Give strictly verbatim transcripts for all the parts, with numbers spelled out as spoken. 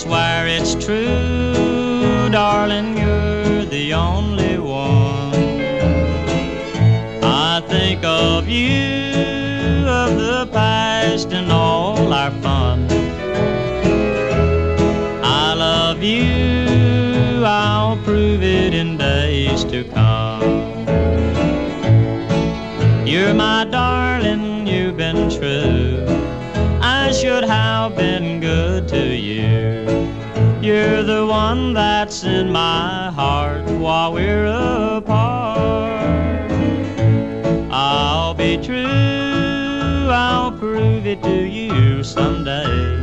swear it's true, darling, you're the only one. I think of you, of the past and all our fun. I love you, I'll prove it in days to come. You're my darling, you've been true. I should have been good to you. You're the one that's in my heart while we're apart. I'll be true, I'll prove it to you someday.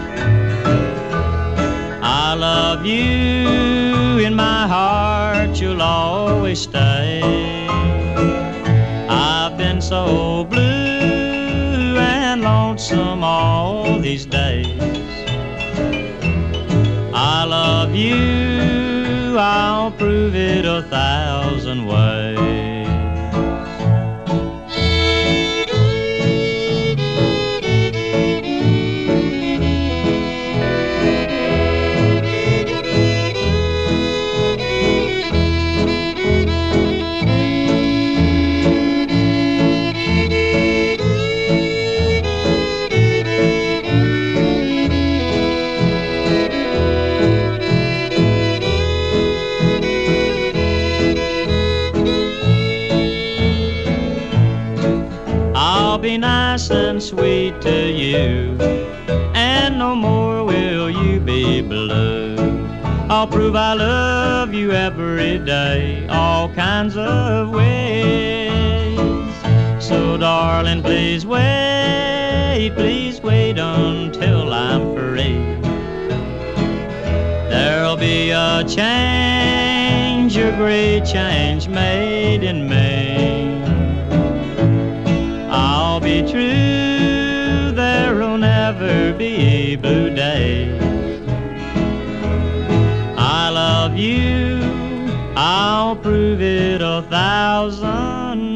I love you, in my heart you'll always stay. I've been so blue and lonesome all these days. I love you, I'll prove it a thousand ways. I'll be nice and sweet to you, and no more will you be blue. I'll prove I love you every day, all kinds of ways. So darling, please wait, please wait until I'm free. There'll be a change, a great change made in me. I'll be true, there'll never be blue days. I love you, I'll prove it a thousand